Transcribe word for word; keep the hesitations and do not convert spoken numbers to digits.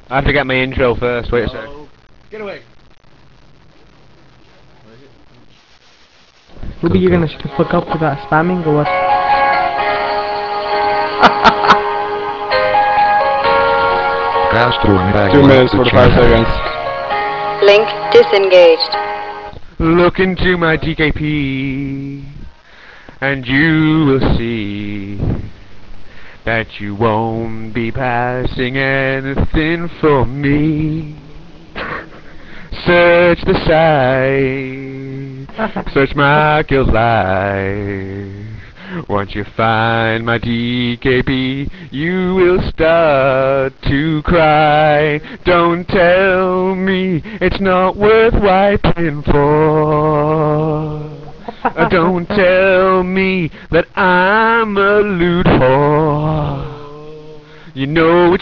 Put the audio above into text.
I have to get my intro first, wait a sec. Get away. Ruby, you're gonna shut the fuck up with that spamming or what? Two minutes, forty-five seconds. Link disengaged. Look into my D K P, and you will see that you won't be passing anything for me. Search the site, search my girl's life. Once you find my D K P, you will start to cry. Don't tell me it's not worth wiping for. Uh, Don't tell me that I'm a lewd whore. You know what